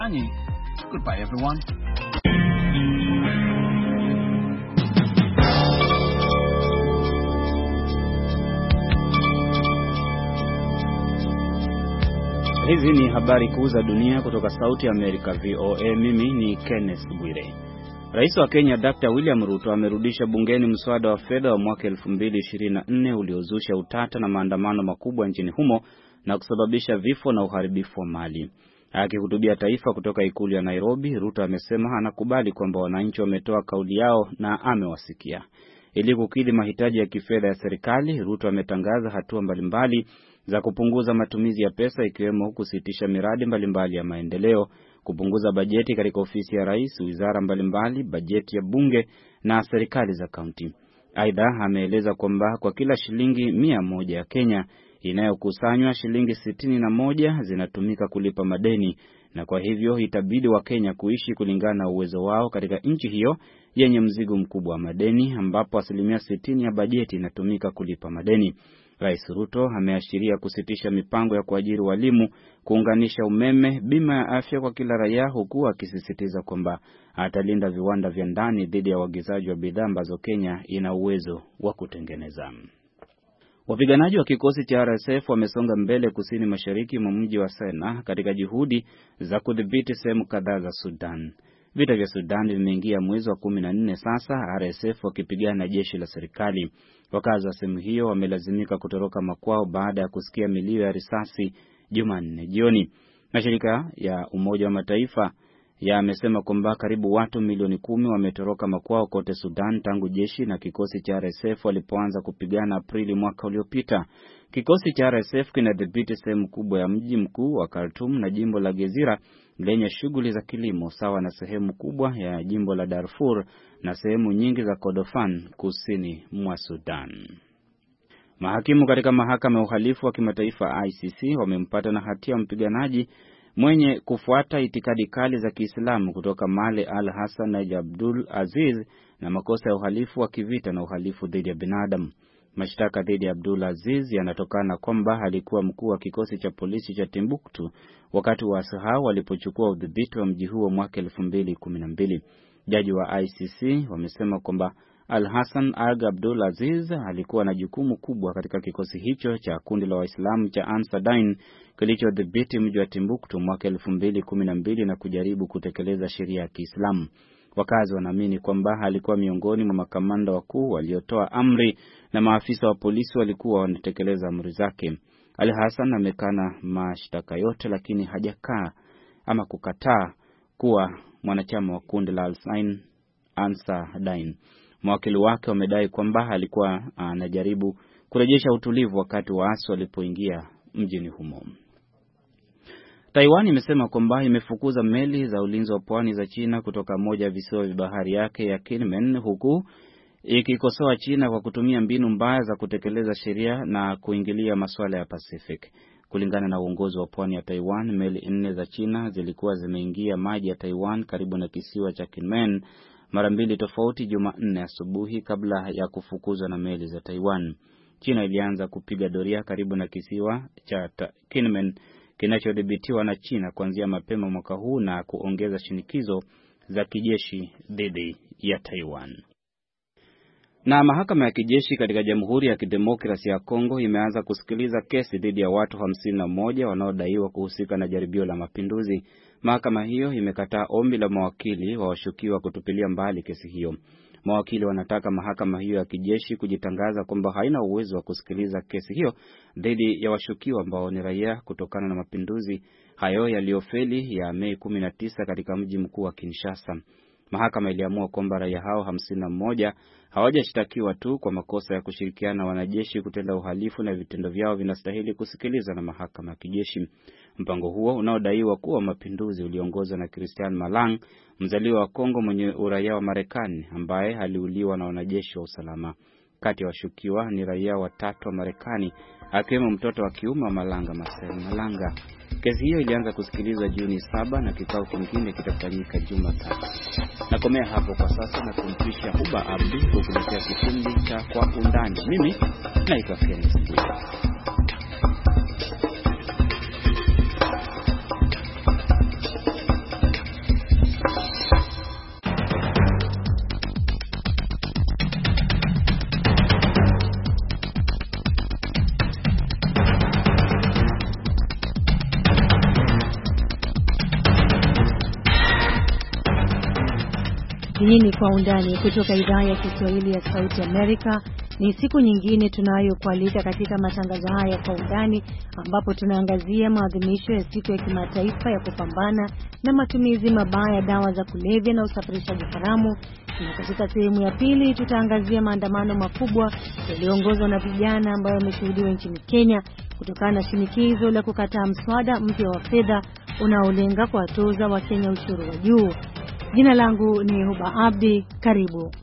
Goodbye everyone. Hizi ni habari kuu za dunia kutoka Sauti ya Amerika VOA. Mimi ni Kenneth Bwire. Rais wa Kenya Dr. William Ruto amerudisha bungeni mswada wa fedha wa mwaka 2024 uliozusha utata na maandamano makubwa nchini humo na kusababisha vifo na uharibifu wa mali. Akihutubia taifa kutoka ikulu ya Nairobi, Ruto amesema anakubali kwamba wananchi wametoa kauli yao na amewasikia. Ili kukidhi mahitaji ya kifedha ya serikali, Ruto ametangaza hatua mbalimbali za kupunguza matumizi ya pesa, ikiwemo kusitisha miradi mbalimbali ya maendeleo, kupunguza bajeti katika ofisi ya rais, wizara mbalimbali, bajeti ya bunge na serikali za kaunti. Aidha, ameeleza kwamba kwa kila shilingi 100 ya Kenya inayokusanywa, shilingi 61 zinatumika kulipa madeni, na kwa hivyo itabidi wa Kenya kuishi kulingana na uwezo wao katika nchi hiyo yenye mzigo mkubwa wa madeni, ambapo 60% ya bajeti inatumika kulipa madeni. Rais Ruto ameashiria kusitisha mipango ya kuajiri walimu, kuunganisha umeme, bima ya afya kwa kila raia, huku akisisitiza kwamba atalinda viwanda vya ndani dhidi ya uagizaji wa bidhaa ambazo Kenya ina uwezo wa kutengeneza. Wapiganaji wa kikosi cha RSF wamesonga mbele kusini mashariki mwa mji wa Sena katika juhudi za kudhibiti sehemu kadhaa za Sudan. Vita vya Sudan vimeingia mwezi wa 14 sasa, RSF wakipigana na jeshi la serikali. Wakazi wa sehemu hiyo wamelazimika kutoroka makwao baada ya kusikia milio ya risasi Jumanne jioni. Mashirika ya Umoja wa Mataifa yamesema kwamba karibu watu milioni 10 wametoroka makwao kote Sudan tangu jeshi na kikosi cha RSF walipoanza kupigana Aprili mwaka uliopita. Kikosi cha RSF kinadhibiti sehemu kubwa ya mji mkuu wa Khartoum na jimbo la Gezira lenye shughuli za kilimo, sawa na sehemu kubwa ya jimbo la Darfur na sehemu nyingi za Kordofan kusini mwa Sudan. Mahakimu katika mahakama ya uhalifu wa kimataifa ICC wamempata na hatia mpiganaji mwenye kufuata itikadi kali za Kiislamu kutoka Mali Al-Hassan Abdul Aziz na makosa ya uhalifu wa kivita na uhalifu dhidi ya binadamu. Mashtaka dhidi ya Abdul Aziz yanatokana kwamba alikuwa mkuu wa kikosi cha polisi cha Timbuktu wakati waasi hao walipochukua udhibiti wa mji huo mwaka 2012. Jaji wa ICC wamesema kwamba Al-Hassan Abdul Aziz alikuwa na jukumu kubwa katika kikosi hicho cha kundi la Waislamu cha Ansar Dine kilichodhibiti mji wa Timbuktu mwaka 2012 na kujaribu kutekeleza sheria ya Kiislamu. Wakazi wanaamini kwamba alikuwa miongoni mwa makamanda wakuu waliotoa amri na maafisa wa polisi walikuwa wanatekeleza amri zake. Al-Hassan amekana mashtaka yote, lakini hajakaa ama kukataa kuwa mwanachama wa kundi la Ansar Dine. Mawakili wake wamedai kwamba alikuwa anajaribu kurejesha utulivu wakati waasi walipoingia mjini humo. Taiwan imesema kwamba imefukuza meli za ulinzi wa pwani za China kutoka moja ya visiwa vya bahari yake ya Kinmen, huku ikikosoa China kwa kutumia mbinu mbaya za kutekeleza sheria na kuingilia masuala ya Pacific. Kulingana na uongozi wa pwani ya Taiwan, meli 4 za China zilikuwa zimeingia maji ya Taiwan karibu na kisiwa cha Kinmen mara 2 tofauti Jumanne asubuhi kabla ya kufukuzwa na meli za Taiwan. China ilianza kupiga doria karibu na kisiwa cha Kinmen kinachodhibitiwa na China kuanzia mapema mwaka huu na kuongeza shinikizo za kijeshi dhidi ya Taiwan. Na mahakama ya kijeshi katika Jamhuri ya Kidemokrasia ya Kongo imeanza kusikiliza kesi dhidi ya watu 51 wanaodaiwa kuhusika na jaribio la mapinduzi. Mahakama hiyo imekataa ombi la mawakili wa washukiwa kutupilia mbali kesi hiyo. Mawakili wanataka mahakama hiyo ya kijeshi kujitangaza kwamba haina uwezo wa kusikiliza kesi hiyo dhidi ya washukiwa ambao ni raia kutokana na mapinduzi hayo yaliyofeli ya Mei 19 katika mji mkuu wa Kinshasa. Mahakama iliamua kwamba raia hao 51 hawajashtakiwa tu kwa makosa ya kushirikiana na wanajeshi kutenda uhalifu na vitendo vyao vinastahili kusikilizwa na mahakama ya kijeshi. Mpango huo unaodaiwa kuwa mapinduzi uliongozwa na Christian Malang, mzaliwa wa Kongo mwenye uraia wa Marekani ambaye aliuliwa na wanajeshi wa usalama. Kati ya washukiwa ni raia 3 wa Marekani, akiwemo mtoto wa kiume wa Malanga, Marcel Malanga. Kesi hiyo ilianza kusikilizwa Juni 7 na kikao kingine kitafanyika Jumatatu. Nakomea hapo kwa sasa na kumpisha Huba Abdi kukuletea kipindi cha Kwa Undani. Mimi naitwa Kenneth Bwire. Hii ni Kwa Undani kutoka idhaa ya Kiswahili ya Sauti Amerika. Ni siku nyingine tunayokualika katika matangazo haya Kwa Undani, ambapo tunaangazia maadhimisho ya siku ya kimataifa ya kupambana na matumizi mabaya ya dawa za kulevya na usafirishaji haramu. Na katika sehemu ya pili tutaangazia maandamano makubwa yaliyoongozwa na vijana ambayo yameshuhudiwa nchini Kenya kutokana na shinikizo la kukataa mswada mpya wa fedha unaolenga kuwatoza Wakenya ushuru wa juu. Jina langu ni Huba Abdi. Karibu.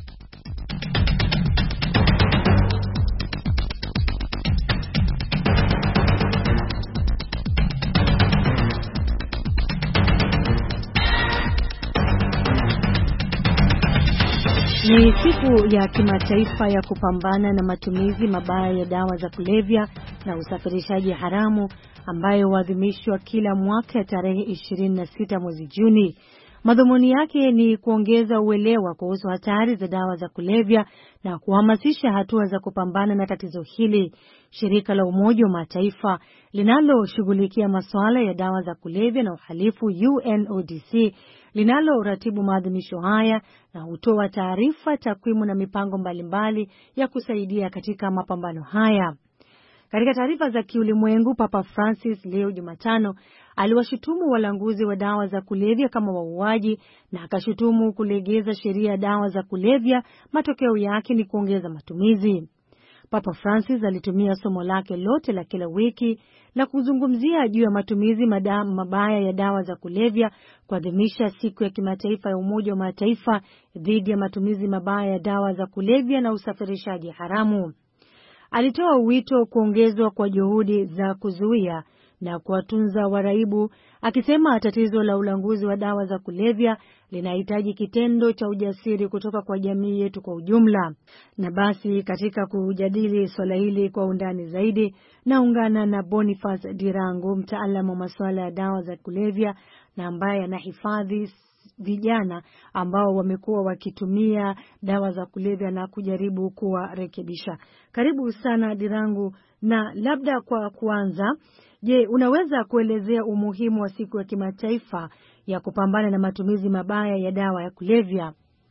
Ni siku ya kimataifa ya kupambana na matumizi mabaya ya dawa za kulevya na usafirishaji haramu ambayo huadhimishwa kila mwaka tarehe 26 mwezi Juni. Madhumuni yake ni kuongeza uelewa kuhusu hatari za dawa za kulevya na kuhamasisha hatua za kupambana na tatizo hili. Shirika la Umoja wa Mataifa linaloshughulikia masuala ya dawa za kulevya na uhalifu UNODC linaloratibu maadhimisho haya na hutoa taarifa, takwimu na mipango mbalimbali ya kusaidia katika mapambano haya. Katika taarifa za kiulimwengu, Papa Francis leo Jumatano aliwashutumu walanguzi wa dawa za kulevya kama wauaji na akashutumu kulegeza sheria ya dawa za kulevya. Matokeo yake ni kuongeza matumizi. Papa Francis alitumia somo lake lote la kila wiki la kuzungumzia juu ya matumizi mabaya ya dawa za kulevya kuadhimisha siku ya kimataifa ya Umoja wa Mataifa dhidi ya matumizi mabaya ya dawa za kulevya na usafirishaji haramu. Alitoa wito kuongezwa kwa juhudi za kuzuia na kuwatunza waraibu, akisema tatizo la ulanguzi wa dawa za kulevya linahitaji kitendo cha ujasiri kutoka kwa jamii yetu kwa ujumla. Na basi katika kujadili swala hili kwa undani zaidi, naungana na Boniface Dirango, mtaalamu wa masuala ya dawa za kulevya na ambaye anahifadhi vijana ambao wamekuwa wakitumia dawa za kulevya na kujaribu kuwarekebisha. Karibu sana Dirango, na labda kwa kuanza, je, unaweza kuelezea umuhimu wa siku ya kimataifa ya kupambana na matumizi mabaya ya dawa ya kulevya?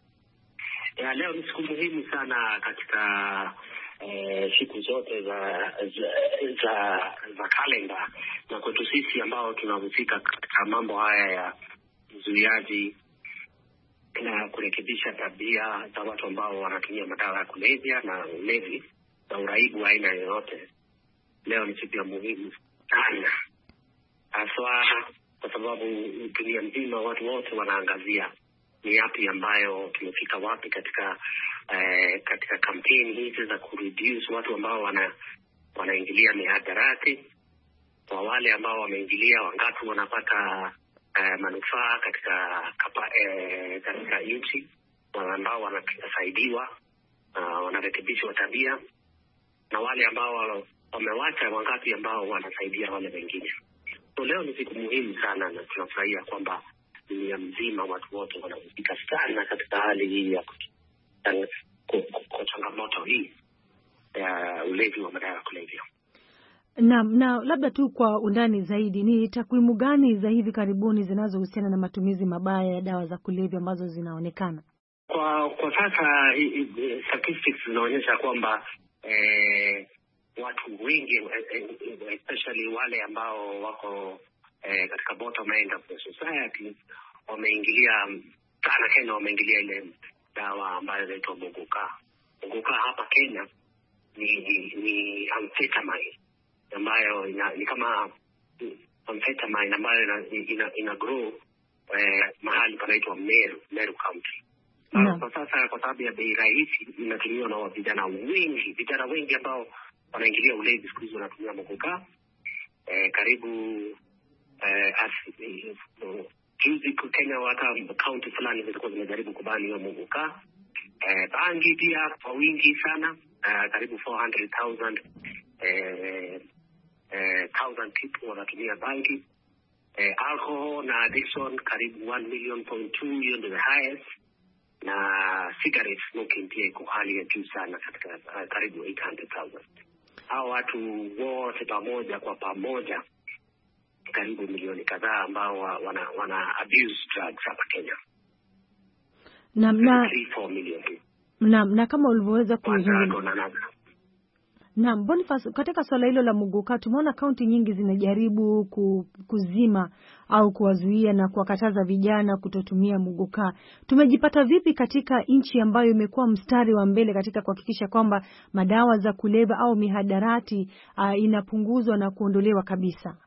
Leo ni siku muhimu sana katika siku zote za kalenda, na kwetu sisi ambao tunahusika katika mambo haya ya uzuiaji na kurekebisha tabia za watu ambao wanatumia madawa ya kulevya na ulevi na uraibu aina yoyote. Leo ni siku ya muhimu sana, haswa kwa sababu dunia nzima watu wote wanaangazia ni yapi ambayo tumefika wapi katika kampeni hizi za kureduce watu ambao wanaingilia mihadarati. Kwa wale ambao wameingilia, wangapi wanapata manufaa katika nchi, ambao wanasaidiwa, wanarekebishwa tabia, na wale ambao wamewacha, wangapi ambao wanasaidia wale wengine. So leo ni siku muhimu sana, na tunafurahia kwamba dunia mzima watu wote wanahusika sana katika hali hii ya changamoto hii ya ulevi wa madawa ya kulevya. Na labda tu kwa undani zaidi, ni takwimu gani za hivi karibuni zinazohusiana na matumizi mabaya ya dawa za kulevya ambazo zinaonekana? Kwa sasa statistics zinaonyesha kwamba watu wengi, especially wale ambao wako katika bottom end of the society, wameingilia sana Kenya, wameingilia ile dawa ambayo inaitwa Mogoka. Mogoka hapa Kenya ni amphetamine ambayo ni kama amphetamine ambayo ina grow mahali panaitwa Meru County. Kwa sasa kwa sababu ya bei rahisi inatumiwa na vijana wengi ambao wanaingilia ulevi siku hizo wanatumia Mogoka. Karibu juzi Kenya hata county fulani zilikuwa zimejaribu kubani hiyo Mogoka. Bangi pia kwa wingi sana, karibu 400,000 people wanatumia bangi. Alcohol na addiction karibu 1.2 million, hiyo ndio the highest. Na cigarette smoking pia iko hali ya juu sana katika karibu 800,000. Hao watu wote pamoja karibu milioni kadhaa ambao wana abuse drugs hapa Kenya. 3-4 million. Na kama ulivyoweza kuzungumza. Naam, Boniface, katika swala hilo la muguka tumeona kaunti nyingi zinajaribu kuzima au kuwazuia na kuwakataza vijana kutotumia muguka. Tumejipata vipi katika nchi ambayo imekuwa mstari wa mbele katika kuhakikisha kwamba madawa za kulevya au mihadarati inapunguzwa na kuondolewa kabisa?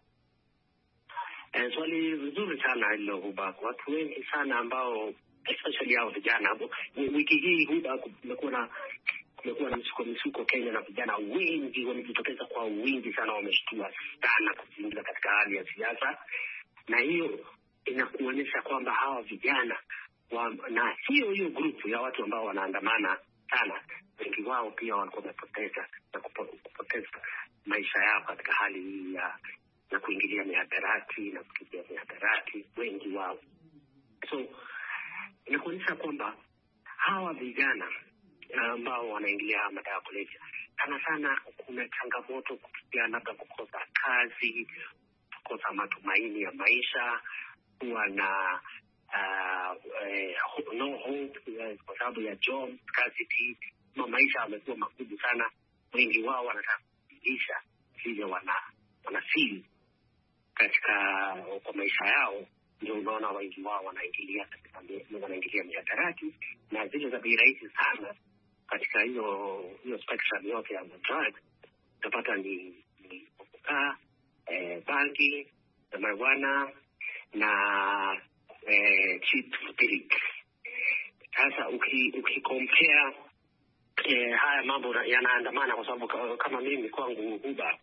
Swali nzuri sana hilo Huba. Watu wengi sana ambao especially hao vijana, wiki hii Huba kumekuwa na misuko Kenya, na vijana wengi wamejitokeza kwa wingi sana, wameshtua sana kuingia katika hali ya siasa, na hiyo inakuonyesha kwamba hawa vijana na hiyo grupu ya watu ambao wanaandamana sana, wengi wao pia walikuwa kupoteza maisha yao katika hali hii na kuingilia mihadarati na kutumia mihadarati, wengi wao. So inakuonyesha kwamba hawa vijana ambao wanaingilia madawa ya kulevya sana kuna changamoto kupitia labda kukosa kazi, kukosa matumaini ya maisha, kuwa na no hope kwa sababu ya job scarcity. Maisha yamekuwa makubwa sana, wengi wao wanataka kuishi vile wanafeel katika kwa maisha yao. Ndio unaona wengi wao wanaingilia mihadarati na zile za bei rahisi sana. Katika hiyo spectrum yote ya drugs utapata ni kukaa, bangi, marijuana na cheap spirit. Sasa ukikompare haya mambo yanaandamana, kwa sababu kama mimi kwangu Huba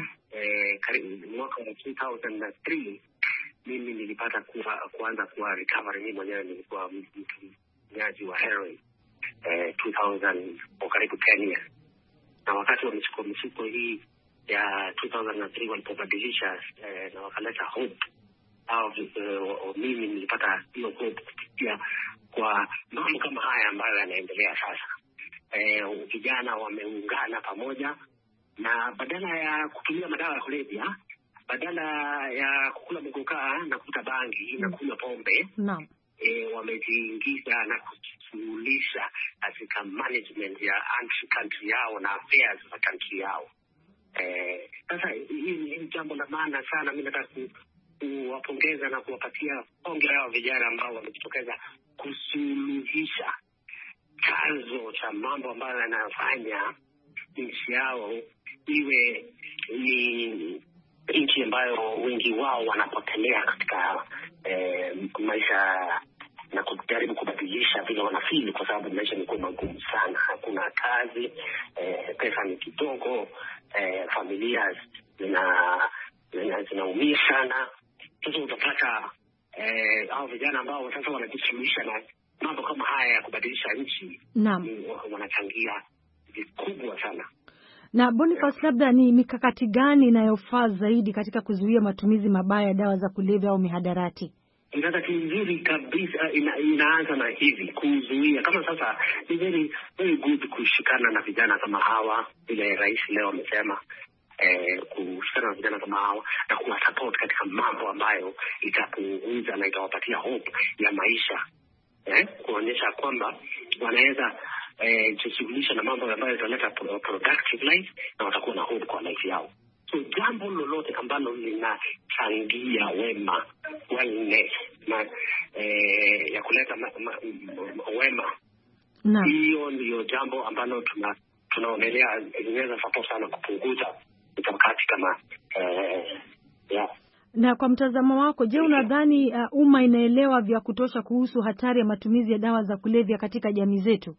mwaka wa 2003 mimi nilipata kuanza kuwa recovery. Mimi mwenyewe nilikuwa mtumiaji wa heroin 2000 kwa karibu 10 years. Na wakati wa misuko hii ya 2003 walipobadilisha na wakaleta hope, au mimi nilipata hiyo hope kupitia kwa mambo kama haya ambayo yanaendelea sasa. Vijana wameungana pamoja, na badala ya kutumia madawa ya kulevya, badala ya kukula muguka na kuvuta bangi na kunywa pombe, wamejiingiza na kujishughulisha katika management ya country yao na affairs za country yao. Sasa hii ni jambo la maana sana. Mimi nataka kuwapongeza na kuwapatia pongezi hao vijana ambao wamejitokeza kusuluhisha chanzo cha mambo ambayo yanafanya nchi yao iwe ni nchi ambayo wengi wao wanapotelea katika maisha na kujaribu kubadilisha vile wanafili, kwa sababu maisha ni magumu sana. Hakuna kazi, pesa ni kidogo, familia zinaumia sana. Sasa utapata hao vijana ambao sasa wanajishughulisha na mambo kama haya ya kubadilisha nchi, wanachangia vikubwa sana. Na Boniface, labda ni mikakati gani inayofaa zaidi katika kuzuia matumizi mabaya ya dawa za kulevya au mihadarati? Mikakati nzuri kabisa inaanza na hivi kuzuia. Kama sasa ni very good kushikana na vijana kama hawa, vile rais leo amesema, kushikana na vijana kama hawa na kuwasupport katika mambo ambayo itapunguza na itawapatia hope ya maisha, kuonyesha kwamba wanaweza jishughulisha na mambo ambayo yataleta productive life na watakuwa na hope kwa life yao. So jambo lolote ambalo linachangia wema, wellness na ya kuleta wema, hiyo ndio jambo ambalo tunaonelea inaweza support sana kupunguza mikakati kama Na kwa mtazamo wako, je, unadhani umma inaelewa vya kutosha kuhusu hatari ya matumizi ya dawa za kulevya katika jamii zetu?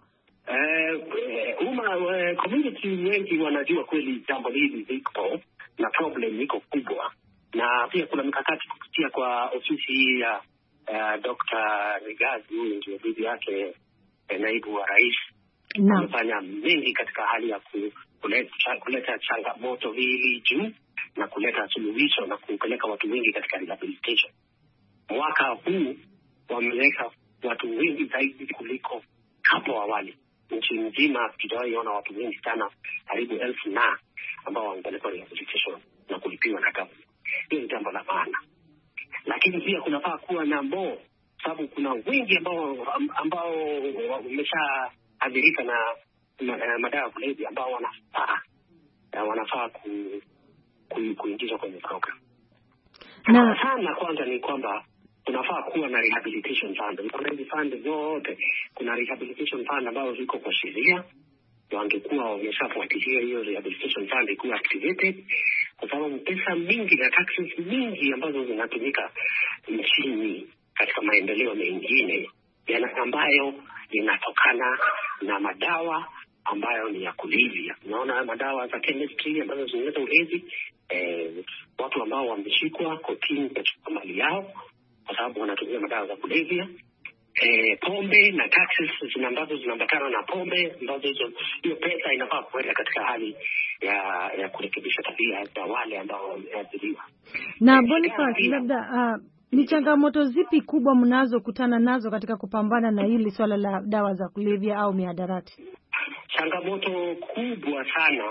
Community wengi wanajua kweli jambo hili liko na problem iko kubwa, na pia kuna mikakati kupitia kwa ofisi hii ya Dr. Rigathi, huyu ndio bibi yake naibu wa rais. Amefanya mengi katika hali ya kuleta changamoto hili juu na kuleta suluhisho na kupeleka watu wengi katika rehabilitation. Mwaka huu wameweka watu wengi zaidi kuliko hapo awali. Nchi nzima tujawahi ona watu wengi sana, karibu 1000 ambao wamepelekwa rehabilitation na kulipiwa na government. Hiyo ni jambo la maana. Lakini pia kunafaa kuwa na more sababu kuna wengi ambao wameshaathirika na madawa ya kulevya ambao wanafaa kuingizwa kwenye program. Na sana kwanza ni kwamba tunafaa kuwa na rehabilitation fund. Kuna hizi fund zote, kuna rehabilitation fund ambazo ziko kwa sheria. Wangekuwa wameshafuatilia hiyo rehabilitation fund ikuwa activated, kwa sababu pesa mingi na taxes mingi ambazo zinatumika nchini katika maendeleo mengine ambayo yanatokana na madawa ambayo ni ya kulevya. Unaona madawa za chemistry ambazo zinaleta ulezi, watu ambao wameshikwa kotini kwa mali yao kwa sababu wanatumia madawa za kulevya, pombe na taxes ambazo zinaambatana na pombe, ambazo hiyo pesa inafaa kuenda katika hali ya kurekebisha tabia za wale ambao wameathiriwa. Na Boniface, labda ni changamoto zipi kubwa mnazokutana nazo katika kupambana na hili swala la dawa za kulevya au mihadarati? Changamoto kubwa sana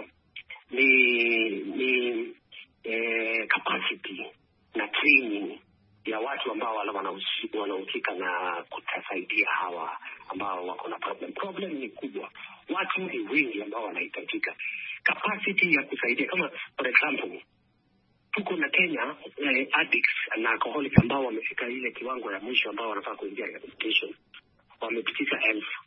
ni capacity na training ya watu ambao wanahusika na kutasaidia hawa ambao wako na problem. Problem ni kubwa, watu ni wengi ambao wanahitajika. Capacity ya kusaidia, kama for example tuko na Kenya addicts na alcoholics ambao wamefika ile kiwango ya mwisho ambao wanafaa kuingia rehabilitation, wamepitisha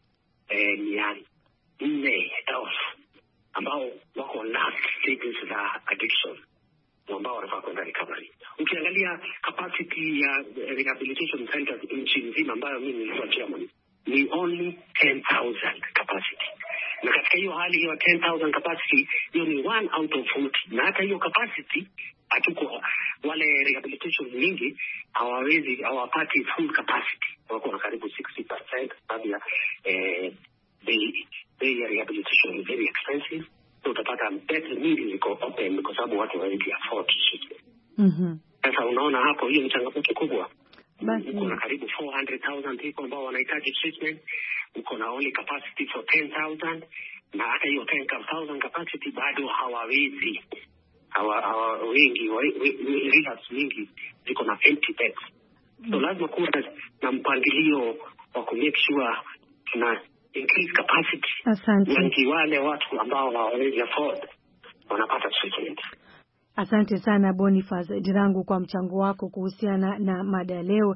400,000 ambao wako last stages za addiction ambao wanafaa kwenda recovery. Ukiangalia capacity ya rehabilitation centers nchi nzima ambayo mimi nilikuwa chairman ni only 10,000 capacity. Na katika hiyo hali hiyo 10,000 capacity, hiyo ni 1 out of 40. Na hata hiyo capacity hatuko, wale rehabilitation nyingi hawapati full capacity. Wako na karibu 60% sababu ya bei ya rehabilitation is very expensive. So utapata bed nyingi ziko open kwa sababu watu hawawezi afford treatment. Sasa unaona hapo, hiyo ni changamoto kubwa. Kuna karibu 400,000 people ambao wanahitaji treatment. Uko na only capacity for 10,000, na hata hiyo 10,000 capacity bado hawawezi. Wengi rehabs mingi ziko na empty beds. So lazima kuwa na mpangilio wa ku make sure tuna increase capacity. Asante. Wale watu ambao hawawezi afford wanapata treatment. Asante sana Boniface Dirangu kwa mchango wako kuhusiana na mada ya leo.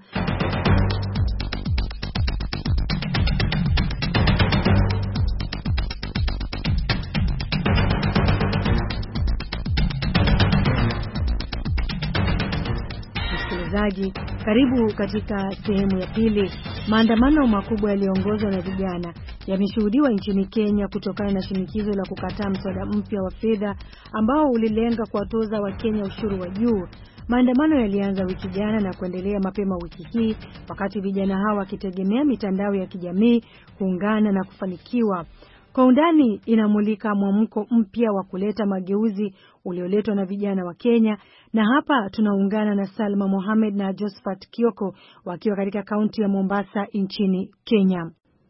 Msikilizaji, karibu katika sehemu ya pili. Maandamano makubwa yaliyoongozwa na vijana yameshuhudiwa nchini Kenya kutokana na shinikizo la kukataa mswada mpya wa fedha ambao ulilenga kuwatoza Wakenya ushuru wa juu. Maandamano yalianza wiki jana na kuendelea mapema wiki hii, wakati vijana hawa wakitegemea mitandao ya kijamii kuungana na kufanikiwa. Kwa undani inamulika mwamko mpya wa kuleta mageuzi ulioletwa na vijana wa Kenya, na hapa tunaungana na Salma Mohamed na Josephat Kioko wakiwa katika kaunti ya Mombasa nchini Kenya.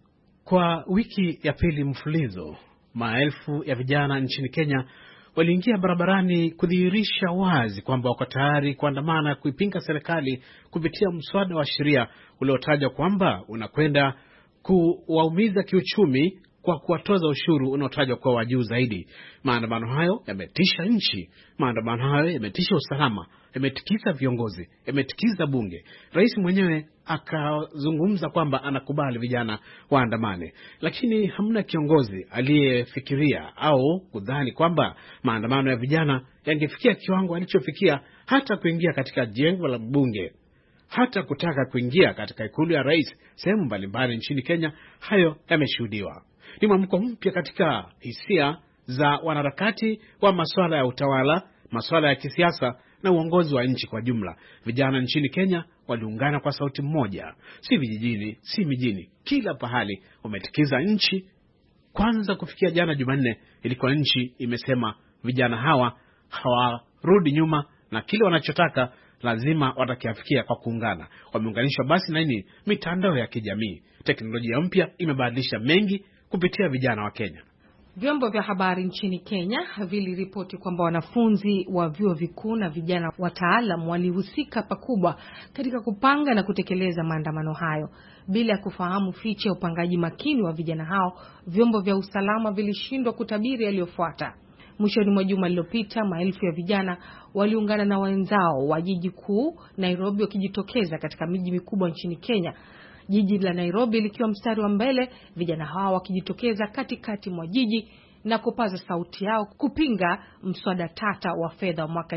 Kwa wiki ya pili mfululizo, maelfu ya vijana nchini Kenya waliingia barabarani kudhihirisha wazi kwamba wako tayari kuandamana kuipinga serikali kupitia mswada wa sheria uliotajwa kwamba unakwenda kuwaumiza kiuchumi kwa kuwatoza ushuru unaotajwa kwa wa juu zaidi. Maandamano hayo yametisha nchi, maandamano hayo yametisha usalama, yametikisa viongozi, yametikisa bunge. Rais mwenyewe akazungumza kwamba anakubali vijana waandamane, lakini hamna kiongozi aliyefikiria au kudhani kwamba maandamano ya vijana yangefikia kiwango alichofikia, hata kuingia katika jengo la bunge, hata kutaka kuingia katika ikulu ya rais. Sehemu mbalimbali nchini Kenya hayo yameshuhudiwa. Ni mwamko mpya katika hisia za wanaharakati wa masuala ya utawala, masuala ya kisiasa na uongozi wa nchi kwa jumla. Vijana nchini Kenya waliungana kwa sauti moja, si vijijini, si mijini, kila pahali wametikiza nchi. Kwanza kufikia jana Jumanne, ilikuwa nchi imesema vijana hawa hawarudi nyuma na kile wanachotaka lazima watakiafikia kwa kuungana. Wameunganishwa basi na nini? Mitandao ya kijamii. Teknolojia mpya imebadilisha mengi kupitia vijana wa Kenya. Vyombo vya habari nchini Kenya viliripoti kwamba wanafunzi wa vyuo vikuu na vijana wataalamu walihusika pakubwa katika kupanga na kutekeleza maandamano hayo. Bila kufahamu fiche ya upangaji makini wa vijana hao, vyombo vya usalama vilishindwa kutabiri yaliyofuata. Mwishoni mwa juma lililopita, maelfu ya vijana waliungana na wenzao wa jiji kuu Nairobi wakijitokeza katika miji mikubwa nchini Kenya. Jiji la Nairobi likiwa mstari wa mbele, vijana hawa wakijitokeza katikati mwa jiji na kupaza sauti yao kupinga mswada tata wa fedha wa mwaka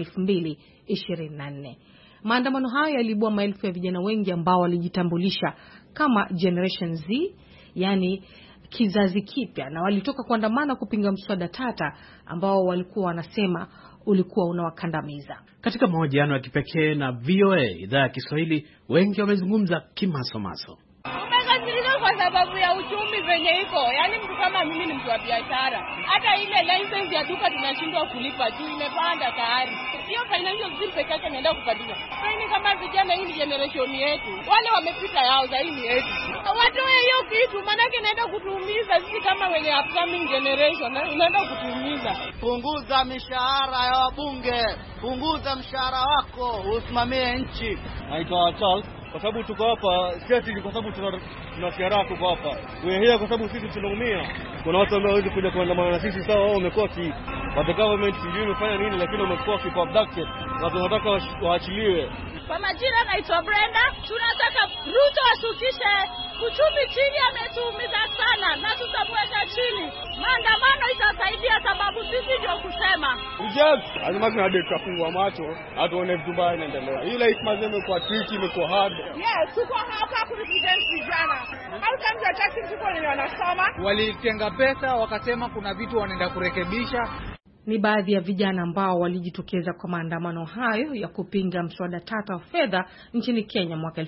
2024. Maandamano hayo yaliibua maelfu ya vijana wengi ambao walijitambulisha kama Generation Z, yani kizazi kipya, na walitoka kuandamana kupinga mswada tata ambao walikuwa wanasema ulikuwa unawakandamiza. Katika mahojiano ya kipekee na VOA idhaa ya Kiswahili, wengi wamezungumza kimasomaso. Tumekasirika kwa sababu ya uchumi venye iko. Yaani mtu kama mimi ni mtu wa biashara. Hata ile license ya duka tunashindwa kulipa juu imepanda tayari. Hiyo financial bill peke yake inaenda kupatia. Sasa kama vijana, hii ni generation yetu. Wale wamepita yao za hii yetu. Watoe hiyo kitu, maana yake inaenda kutuumiza sisi kama wenye upcoming generation, inaenda kutuumiza. Punguza mishahara ya wabunge, punguza mshahara wako, usimamie nchi. Naitwa Charles, kwa sababu tuko hapa sisi kwa sababu tuna siara tuko hapa. Wewe hiyo kwa sababu sisi tunaumia. Kuna watu ambao hawezi kuja kuandamana na sisi, sawa, wao wamekuwa the government sijui imefanya nini, lakini wamekuwa abducted. Watu wanataka waachiliwe. Kwa majina naitwa Brenda, tunataka Ruto asukishe uchumi chini, ametuumiza sana na tutamweka chini. Maandamano itasaidia sababu sisi ndio kusema. Lazima tunadai kufungua macho, hatuone vitu mbaya inaendelea. Ile ikimazeme kwa tricky imekuwa hard. Yes, tuko hapa kurepresent vijana. How come you are taking people when wanasoma? Walitenga pesa wakasema kuna vitu wanaenda kurekebisha. Ni baadhi ya vijana ambao walijitokeza kwa maandamano hayo ya kupinga mswada tata wa fedha nchini Kenya mwaka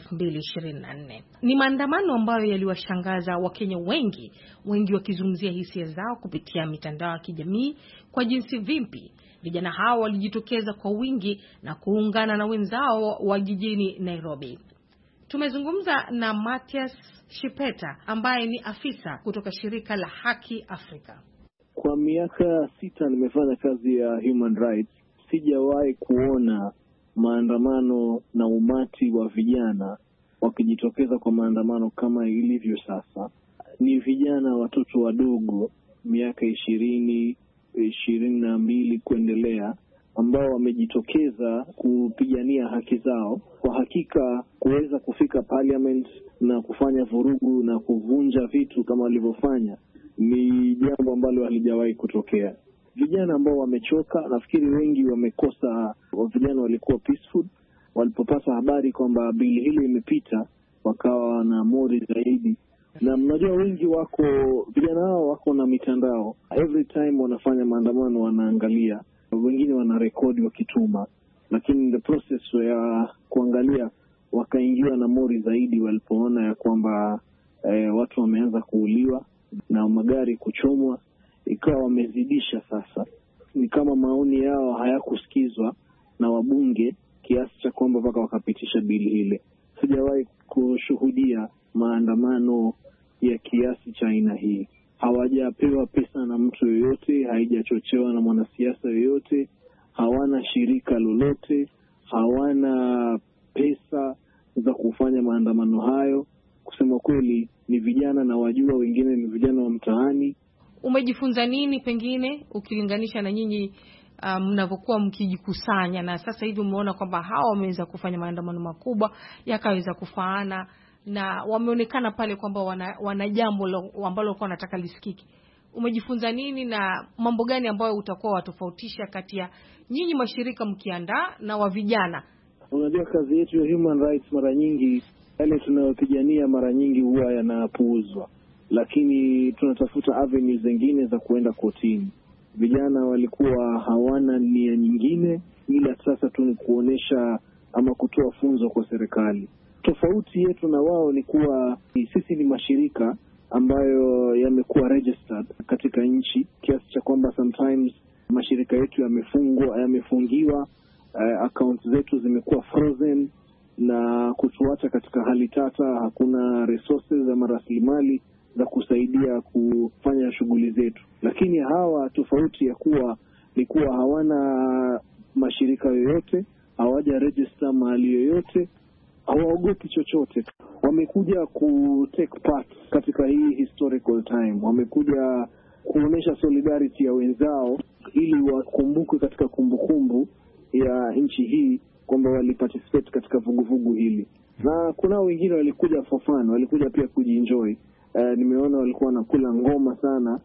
2024. Ni maandamano ambayo yaliwashangaza Wakenya wengi wakizungumzia hisia zao kupitia mitandao ya kijamii kwa jinsi vipi vijana hao walijitokeza kwa wingi na kuungana na wenzao wa jijini Nairobi. Tumezungumza na Mathias Shipeta ambaye ni afisa kutoka shirika la Haki Afrika. Kwa miaka 6 nimefanya kazi ya human rights. Sijawahi kuona maandamano na umati wa vijana wakijitokeza kwa maandamano kama ilivyo sasa. Ni vijana, watoto wadogo, miaka 20, 22 kuendelea, ambao wamejitokeza kupigania haki zao. Kwa hakika kuweza kufika parliament na kufanya vurugu na kuvunja vitu kama walivyofanya ni jambo ambalo halijawahi kutokea. Vijana ambao wamechoka, nafikiri wengi wamekosa. Vijana walikuwa peaceful, walipopata habari kwamba bili hili imepita wakawa na mori zaidi. Na mnajua wengi vijana hao wako na mitandao, every time wanafanya maandamano wanaangalia, wengine wanarekodi wakituma, lakini the process ya kuangalia wakaingiwa na mori zaidi walipoona ya kwamba watu wameanza kuuliwa na magari kuchomwa, ikawa wamezidisha. Sasa ni kama maoni yao hayakusikizwa na wabunge kiasi cha kwamba mpaka wakapitisha bili ile. Sijawahi kushuhudia maandamano ya kiasi cha aina hii. Hawajapewa pesa na mtu yoyote, haijachochewa na mwanasiasa yoyote, hawana shirika lolote, hawana pesa za kufanya maandamano hayo. Kusema kweli ni vijana na wajua, wengine ni vijana wa mtaani. Umejifunza nini pengine ukilinganisha na nyinyi mnavyokuwa mkijikusanya, na sasa hivi umeona kwamba hawa wameweza kufanya maandamano makubwa yakaweza kufaana na wameonekana pale kwamba wana jambo ambalo walikuwa wanataka lisikiki? Umejifunza nini na mambo gani ambayo utakuwa watofautisha kati ya nyinyi mashirika mkiandaa na wa vijana? Unajua kazi yetu ya human rights mara nyingi yale tunayopigania mara nyingi huwa yanapuuzwa, lakini tunatafuta avenues zingine za kuenda kotini. Vijana walikuwa hawana nia nyingine, ila sasa tu ni kuonesha ama kutoa funzo kwa serikali. Tofauti yetu na wao ni kuwa sisi ni mashirika ambayo yamekuwa registered katika nchi, kiasi cha kwamba sometimes mashirika yetu yamefungiwa, accounts zetu zimekuwa frozen na kutuacha katika hali tata. Hakuna resources ama rasilimali za kusaidia kufanya shughuli zetu. Lakini hawa tofauti ya ni kuwa hawana mashirika yoyote, hawaja register mahali yoyote, hawaogopi chochote. Wamekuja take part katika hii historical time. Wamekuja kuonesha solidarity ya wenzao ili wakumbuke katika kumbukumbu ya nchi hii kwamba waliparticipate katika vuguvugu hili. Na kuna wengine walikuja for fun, walikuja pia kujienjoy. Nimeona walikuwa wanakula ngoma sana.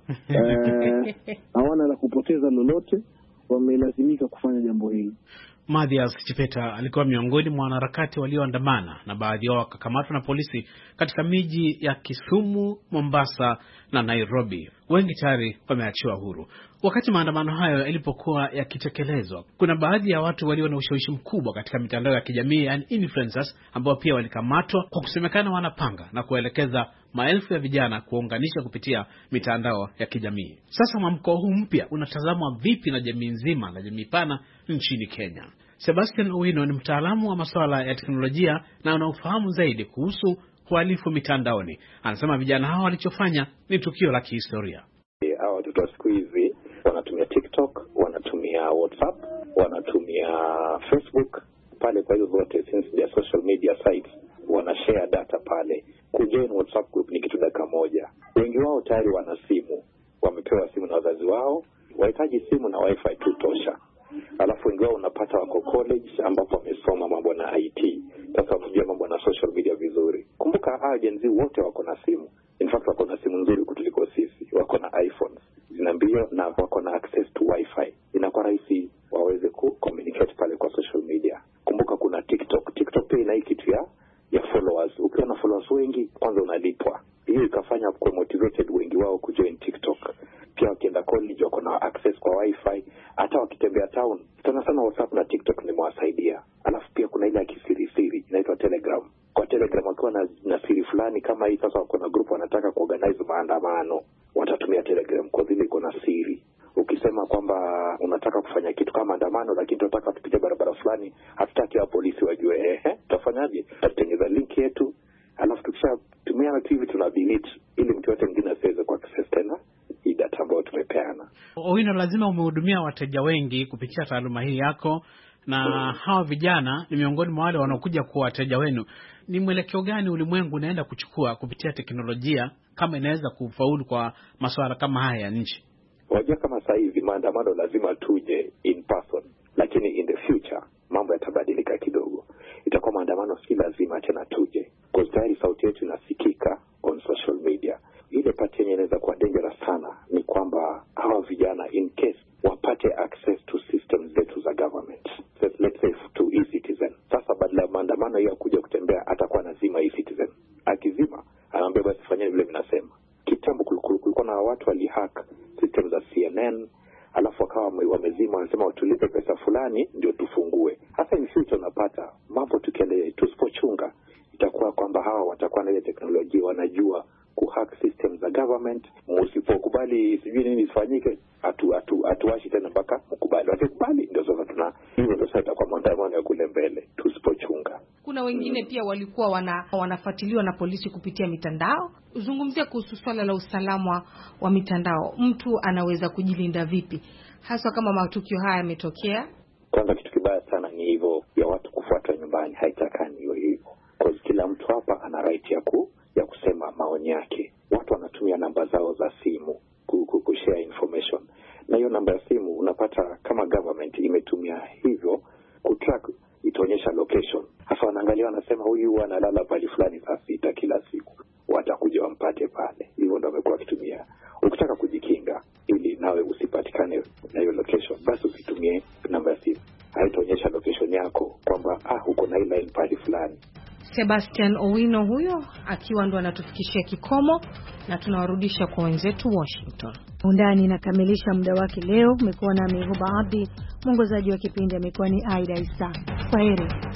Hawana la kupoteza lolote, wamelazimika kufanya jambo hili. Mathias Chipeta alikuwa miongoni mwa wanaharakati walioandamana na baadhi yao wakakamatwa na polisi katika miji ya Kisumu, Mombasa na Nairobi. Wengi tayari wameachiwa huru. Wakati maandamano hayo yalipokuwa yakitekelezwa, kuna baadhi ya watu walio na ushawishi mkubwa katika mitandao ya kijamii, yani influencers, ambao pia walikamatwa kwa kusemekana wanapanga na kuelekeza maelfu ya vijana kuunganisha kupitia mitandao ya kijamii. Sasa mwamko huu mpya unatazamwa vipi na jamii nzima na jamii pana nchini Kenya? Sebastian Owino ni mtaalamu wa masuala ya teknolojia na anaofahamu zaidi kuhusu uhalifu mitandaoni. Anasema vijana hao walichofanya ni tukio la kihistoria. Hao watoto wa siku hizi wanatumia TikTok, wanatumia WhatsApp, wanatumia Facebook pale. Kwa hizo zote, since their social media sites, wanashare data pale. Kujoin WhatsApp group ni kitu dakika moja. Wengi wao tayari wana simu, wamepewa simu na wazazi wao, wahitaji simu na wifi tu tosha. Alafu wengi wao unapata wako college ambapo wamesoma mambo na IT. Sasa wanajua mambo na social media vizuri. Kumbuka hao Gen Z wote wako na simu. In fact wako na simu nzuri kutuliko sisi. Wako na iPhones zina mbio na wako na access to wifi. Inakuwa rahisi waweze communicate pale kwa social media. Kumbuka kuna TikTok. TikTok pia ina kitu ya followers. Ukiwa na followers wengi, kwanza unalipwa. Hiyo ikafanya kwa motivated wengi wao kujoin TikTok. Pia wakienda college wako na access kwa wifi. Hata wakitembea town, sana WhatsApp na TikTok nimewasaidia. Alafu pia kuna ile ya kisiri inaitwa Telegram. Kwa Telegram wakiwa na siri fulani kama hii, sasa wako na group wanataka kuorganize maandamano, watatumia Telegram kwa vile iko na siri. Ukisema kwamba unataka kufanya kitu kama maandamano lakini tunataka tupite barabara fulani, hatutaki hao polisi wajue, tutafanyaje? Tutengeza link yetu, alafu tukishatumia na TV tuna delete ili mtu yote mwingine asiweze kwa access tena hii data ambayo tumepeana. Owino, lazima umehudumia wateja wengi kupitia taaluma hii yako, na hawa vijana ni miongoni mwa wale wanaokuja kuwa wateja wenu. Ni mwelekeo gani ulimwengu unaenda kuchukua kupitia teknolojia kama inaweza kufaulu kwa masuala kama haya ya nchi? Wajua kama sasa hivi maandamano lazima tuje in person, lakini in the future mambo yatabadilika kidogo. Itakuwa maandamano si lazima tena tuje, kwa sababu sauti yetu inasikika on social media. Ile part yenye inaweza kuwa dangerous sana ni kwamba hawa vijana in case wapate access to systems zetu za government. So let's say to e-citizen. Sasa badala maandamano ya kuja kutembea atakuwa nazima e-citizen. Akizima anaambia basi fanyeni vile mnasema. Kitambo kulikuwa na watu walihack systems za CNN, alafu wakawa wamezima, wanasema watulipe pesa fulani ndio tufungue. Hasa in future unapata mambo tukiendelea tusipochunga, itakuwa kwamba hawa watakuwa na ile teknolojia, wanajua kuhack systems za government. Msipokubali sijui nini ifanyike, hatuwashi tena mpaka mkubali. Wakikubali ndio sasa hivyo ndio sasa kwa maandamano ya kule mbele tusipochunga. Kuna wengine pia walikuwa wanafuatiliwa na polisi kupitia mitandao. Uzungumzia kuhusu swala la usalama wa mitandao. Mtu anaweza kujilinda vipi hasa kama matukio haya yametokea? Kwanza kitu kibaya sana ni hivyo ya watu kufuatwa nyumbani, haitakani hiyo hivyo. Kwa kila mtu hapa ana right ya kusema maoni yake. Watu wanatumia namba zao za simu kushare information. Na hiyo namba ya simu unapata kama government imetumia hivyo kutrack, itaonyesha location. Hasa wanaangalia wanasema huyu analala pale fulani saa 6 kila siku. Watakuja wampate pale. Hivyo ndio wamekuwa wakitumia. Ukitaka kujikinga ili nawe usipatikane na hiyo location, basi usitumie namba ya simu. Haitaonyesha location yako kwamba uko na line pale fulani. Sebastian Owino huyo akiwa ndo anatufikishia kikomo, na tunawarudisha kwa wenzetu Washington. Undani nakamilisha muda wake leo. Umekuwa na Mihuba Abdi, mwongozaji wa kipindi amekuwa ni Aida Isa. Kwaheri.